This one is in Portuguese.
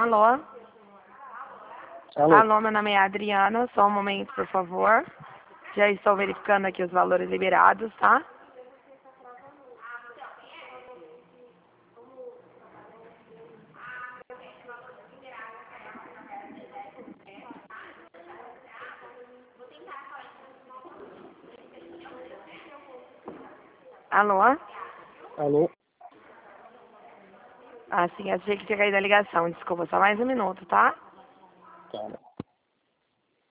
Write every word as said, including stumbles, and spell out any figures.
Alô? Alô? Alô, meu nome é Adriana, só um momento, por favor. Já estou verificando aqui os valores liberados, tá? Alô? Alô? Ah, sim, achei que tinha caído a ligação. Desculpa, só mais um minuto, tá? Tá.